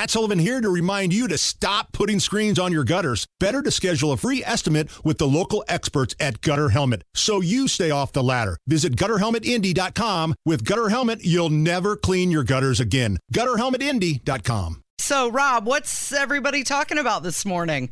Matt Sullivan here to remind you to stop putting screens on your gutters. Better to schedule a free estimate with the local experts at Gutter Helmet so you stay off the ladder. Visit GutterHelmetIndy.com. With Gutter Helmet, you'll never clean your gutters again. GutterHelmetIndy.com. So, Rob, what's everybody talking about this morning?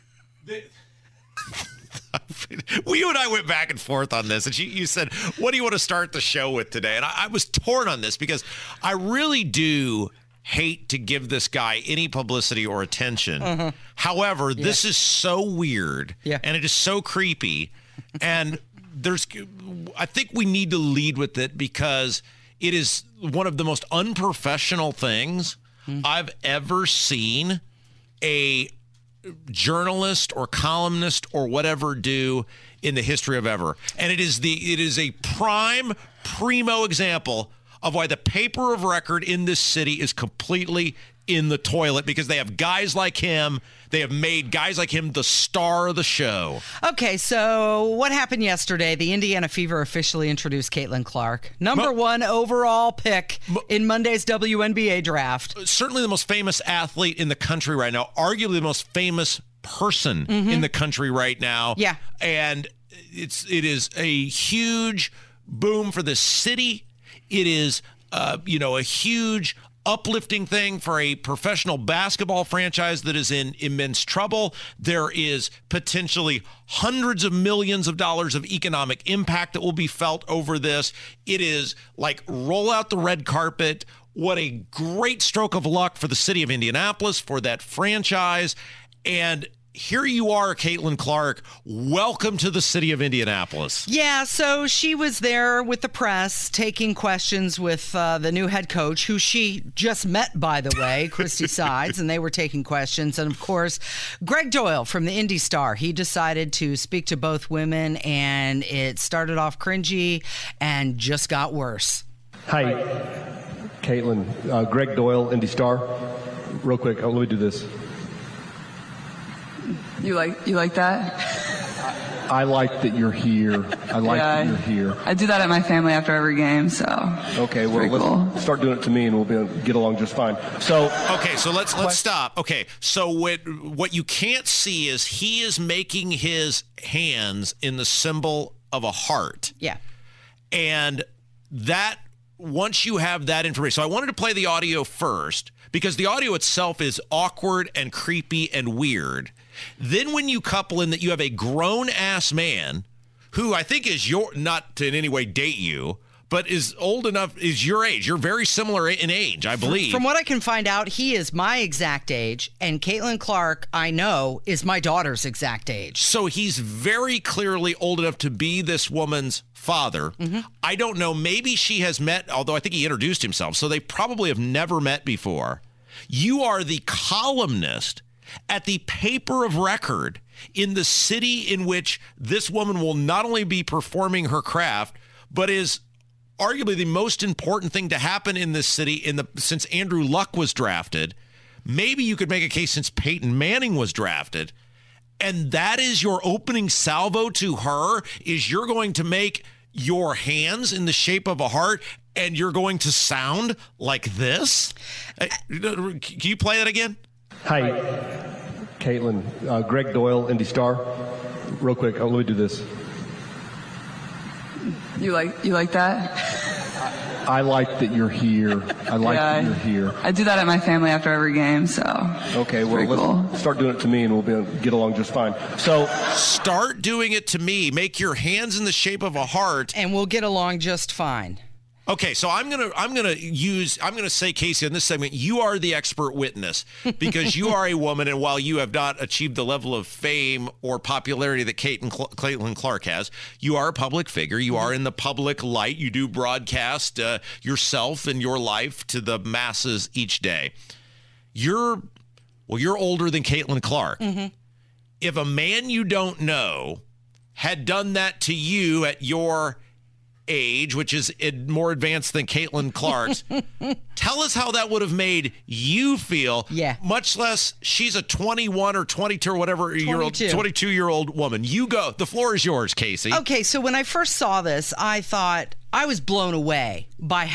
You and I went back and forth on this, and you said, what do you want to start the show with today? And I was torn on this because I really do hate to give this guy any publicity or attention. However, this is so weird, and it is so creepy, and I think we need to lead with it because it is one of the most unprofessional things I've ever seen a journalist or columnist or whatever do in the history of ever. And it is a primo example of why the paper of record in this city is completely in the toilet, because they have guys like him. They have made guys like him the star of the show. Okay, so what happened yesterday? The Indiana Fever officially introduced Caitlin Clark, number one overall pick in Monday's WNBA draft. Certainly the most famous athlete in the country right now, arguably the most famous person in the country right now. Yeah. And it is a huge boom for the city. It is a huge uplifting thing for a professional basketball franchise that is in immense trouble. There is potentially hundreds of millions of dollars of economic impact that will be felt over this. It is like roll out the red carpet. What a great stroke of luck for the city of Indianapolis, for that franchise. And here you are, Caitlin Clark. Welcome to the city of Indianapolis. Yeah, so she was there with the press taking questions with the new head coach, who she just met, by the way, Christy Sides, and they were taking questions. And, of course, Greg Doyle from the Indy Star, he decided to speak to both women, and it started off cringy and just got worse. Hi, Caitlin. Greg Doyle, Indy Star. Real quick, let me do this. You like that? I like that you're here. I like that you're here. I do that at my family after every game, so. Okay, well, let's start doing it to me, and we'll be able to get along just fine. So. Okay, so let's stop. Okay, so what you can't see is he is making his hands in the symbol of a heart. Yeah. And that, once you have that information, so I wanted to play the audio first, because the audio itself is awkward and creepy and weird. Then when you couple in that you have a grown-ass man who I think is not to in any way date you, but is old enough, is your age. You're very similar in age, I believe. From what I can find out, he is my exact age, and Caitlin Clark, I know, is my daughter's exact age. So he's very clearly old enough to be this woman's father. I don't know. Maybe she has met, although I think he introduced himself, so they probably have never met before. You are the columnist at the paper of record in the city in which this woman will not only be performing her craft, but is arguably the most important thing to happen in this city since Andrew Luck was drafted. Maybe you could make a case since Peyton Manning was drafted. And that is your opening salvo to her, is you're going to make your hands in the shape of a heart, and you're going to sound like this? Can you play that again? Hi, Caitlin. Greg Doyle, Indy Star. Real quick, let me do this. You like that? I like that you're here. I like that you're here. I do that at my family after every game, so. Okay, well, let's start doing it to me, and we'll be able to get along just fine. So. Start doing it to me. Make your hands in the shape of a heart. And we'll get along just fine. Okay, so I'm gonna say, Casey, in this segment, you are the expert witness, because you are a woman, and while you have not achieved the level of fame or popularity that Caitlin Clark has, you are a public figure. You are in the public light. You do broadcast yourself and your life to the masses each day. You're older than Caitlin Clark. If a man you don't know had done that to you at your age, which is more advanced than Caitlin Clark's, tell us how that would have made you feel. Yeah. Much less she's a 21 or 22 or whatever 22-year-old woman. You go. The floor is yours, Casey. Okay, so when I first saw this, I thought I was blown away by how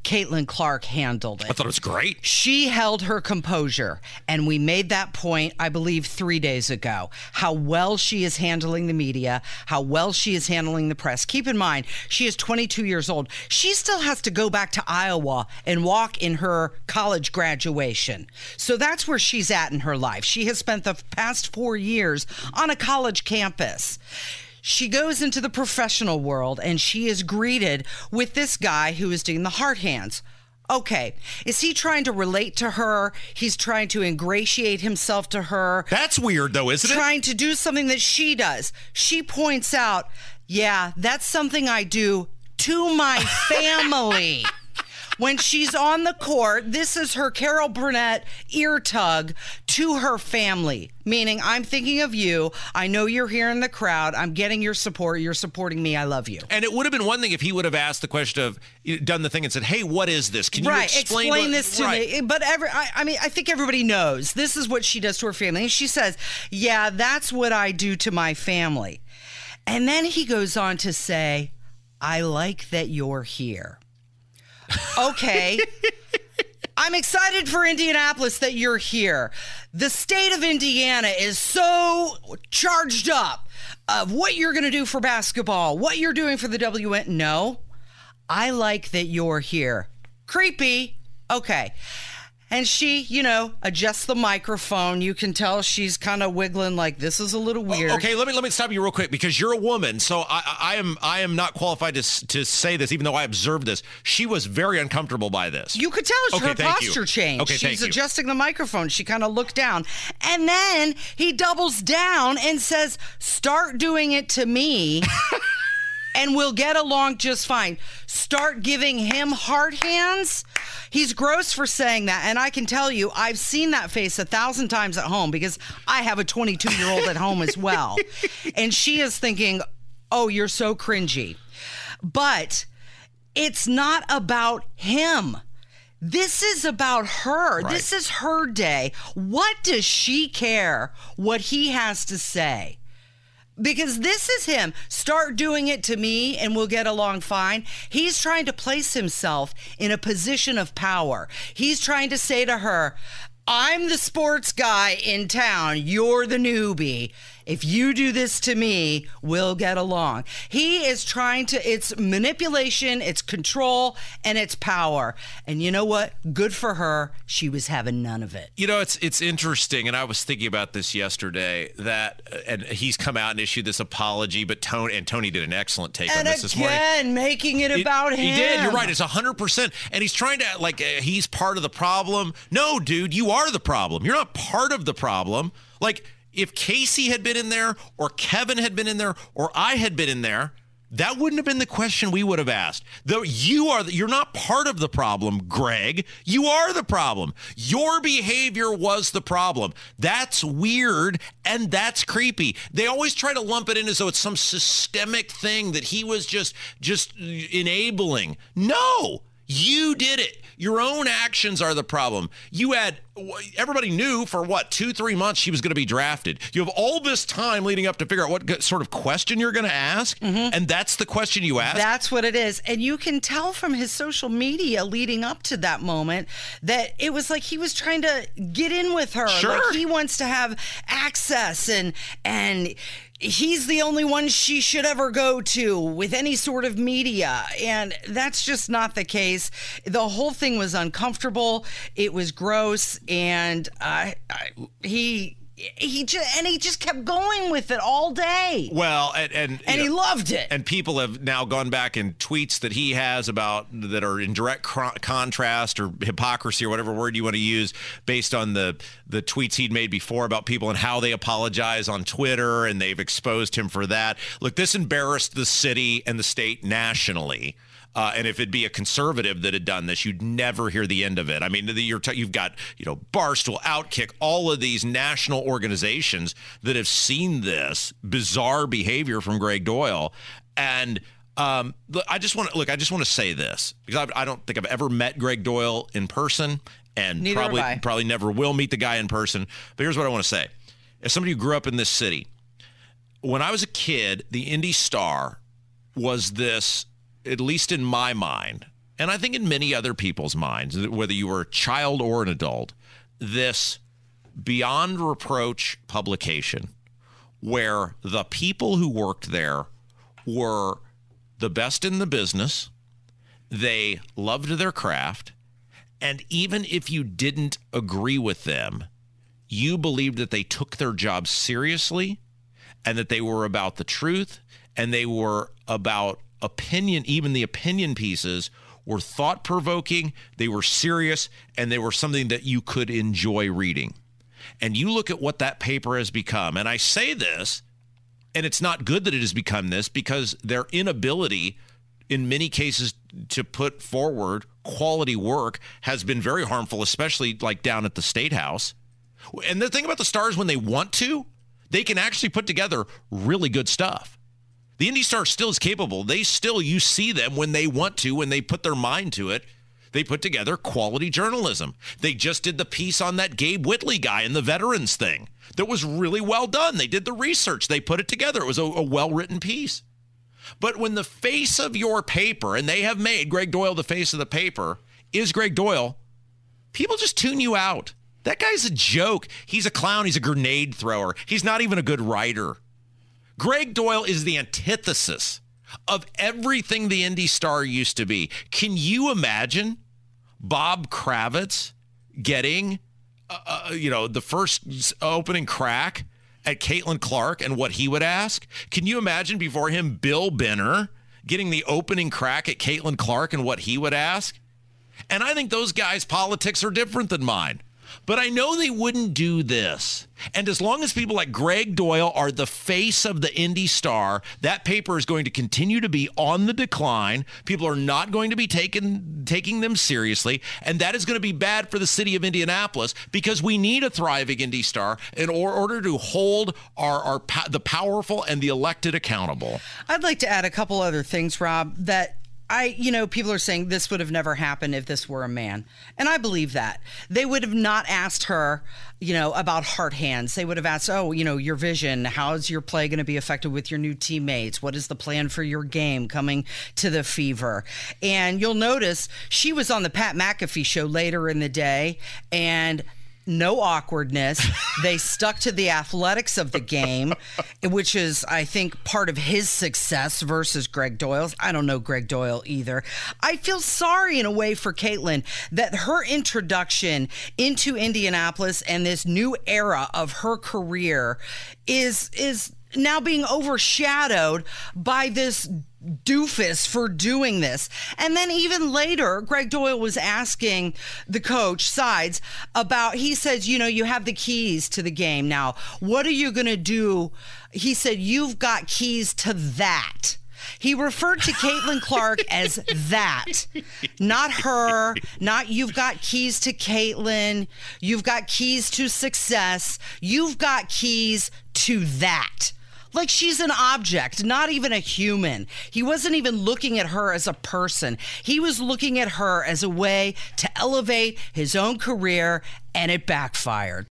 Caitlin Clark handled it. I thought it was great. She held her composure, and we made that point, I believe, 3 days ago, how well she is handling the media, how well she is handling the press. Keep in mind, she is 22 years old. She still has to go back to Iowa and walk in her college graduation. So that's where she's at in her life. She has spent the past 4 years on a college campus. She goes into the professional world and she is greeted with this guy who is doing the heart hands. Okay, is he trying to relate to her? He's trying to ingratiate himself to her. That's weird, though, isn't it? Trying to do something that she does. She points out, yeah, that's something I do to my family. When she's on the court, this is her Carol Burnett ear tug to her family, meaning I'm thinking of you. I know you're here in the crowd. I'm getting your support. You're supporting me. I love you. And it would have been one thing if he would have asked the question of, done the thing and said, hey, what is this? Can you explain this to me? But I think everybody knows this is what she does to her family. And she says, yeah, that's what I do to my family. And then he goes on to say, I like that you're here. Okay. I'm excited for Indianapolis that you're here. The state of Indiana is so charged up of what you're going to do for basketball, what you're doing for the WN. No, I like that you're here. Creepy. Okay. And she, adjusts the microphone. You can tell she's kind of wiggling like, this is a little weird. Okay, let me stop you real quick because you're a woman. So I am not qualified to say this, even though I observed this. She was very uncomfortable by this. You could tell her posture changed. Okay, she's adjusting the microphone. She kind of looked down. And then he doubles down and says, start doing it to me. And we'll get along just fine. Start giving him heart hands. He's gross for saying that. And I can tell you, I've seen that face 1,000 times at home because I have a 22-year-old at home as well. And she is thinking, oh, you're so cringy. But it's not about him. This is about her. Right. This is her day. What does she care what he has to say? Because this is him. Start doing it to me and we'll get along fine. He's trying to place himself in a position of power. He's trying to say to her, I'm the sports guy in town. You're the newbie. If you do this to me, we'll get along. He is trying to, it's manipulation, it's control, and it's power. And you know what? Good for her. She was having none of it. It's interesting, and I was thinking about this yesterday, and he's come out and issued this apology, but Tony did an excellent take on this morning. And again, making it about him. He did. You're right. It's 100%. And he's trying to, he's part of the problem. No, dude, you are the problem. You're not part of the problem. If Casey had been in there or Kevin had been in there or I had been in there, that wouldn't have been the question we would have asked. Though you're not part of the problem, Greg. You are the problem. Your behavior was the problem. That's weird and that's creepy. They always try to lump it in as though it's some systemic thing that he was just enabling. No, you did it. Your own actions are the problem. Everybody knew for 2-3 months she was going to be drafted. You have all this time leading up to figure out what sort of question you're going to ask. Mm-hmm. And that's the question you ask. That's what it is. And you can tell from his social media leading up to that moment that it was like he was trying to get in with her. Sure. Like he wants to have access and he's the only one she should ever go to with any sort of media. And that's just not the case. The whole thing was uncomfortable. It was gross. And he just kept going with it all day. Well, and he loved it. And people have now gone back in tweets that he has that are in direct contrast or hypocrisy or whatever word you want to use based on the tweets he'd made before about people and how they apologize on Twitter, and they've exposed him for that. Look, this embarrassed the city and the state nationally. And if it'd be a conservative that had done this, you'd never hear the end of it. I mean, you've got, Barstool, Outkick, all of these national organizations that have seen this bizarre behavior from Greg Doyle. And I just want to say this because I don't think I've ever met Greg Doyle in person, and probably never will meet the guy in person. But here's what I want to say. As somebody who grew up in this city, when I was a kid, the Indy Star was this, at least in my mind, and I think in many other people's minds, whether you were a child or an adult, this Beyond Reproach publication, where the people who worked there were the best in the business, they loved their craft, and even if you didn't agree with them, you believed that they took their job seriously and that they were about the truth and they were about opinion. Even the opinion pieces were thought-provoking, they were serious, and they were something that you could enjoy reading. And you look at what that paper has become, and I say this, and it's not good that it has become this, because their inability in many cases to put forward quality work has been very harmful, especially like down at the State House. And the thing about the Stars, when they want to, they can actually put together really good stuff. The Indy Star still is capable. You see them when they want to, when they put their mind to it. They put together quality journalism. They just did the piece on that Gabe Whitley guy and the veterans thing that was really well done. They did the research. They put it together. It was a well-written piece. But when the face of your paper, and they have made Greg Doyle the face of the paper, is Greg Doyle, people just tune you out. That guy's a joke. He's a clown. He's a grenade thrower. He's not even a good writer. Greg Doyle is the antithesis of everything the Indy Star used to be. Can you imagine Bob Kravitz getting, the first opening crack at Caitlin Clark and what he would ask? Can you imagine before him Bill Benner getting the opening crack at Caitlin Clark and what he would ask? And I think those guys' politics are different than mine. But I know they wouldn't do this. And as long as people like Greg Doyle are the face of the Indy Star, that paper is going to continue to be on the decline. People are not going to be taking them seriously. And that is going to be bad for the city of Indianapolis, because we need a thriving Indy Star in order to hold the powerful and the elected accountable. I'd like to add a couple other things, Rob, that people are saying this would have never happened if this were a man. And I believe that. They would have not asked her, about heart hands. They would have asked, your vision, how's your play going to be affected with your new teammates? What is the plan for your game coming to the Fever? And you'll notice she was on the Pat McAfee show later in the day, and no awkwardness. They stuck to the athletics of the game, which is, I think, part of his success versus Greg Doyle's. I don't know Greg Doyle either. I feel sorry in a way for Caitlin that her introduction into Indianapolis and this new era of her career is now being overshadowed by this doofus for doing this. And then even later, Greg Doyle was asking the coach, Sides, about, he says, you have the keys to the game now. What are you going to do? He said, you've got keys to that. He referred to Caitlin Clark as that, not her, not you've got keys to Caitlin, you've got keys to success, you've got keys to that. Like she's an object, not even a human. He wasn't even looking at her as a person. He was looking at her as a way to elevate his own career, and it backfired.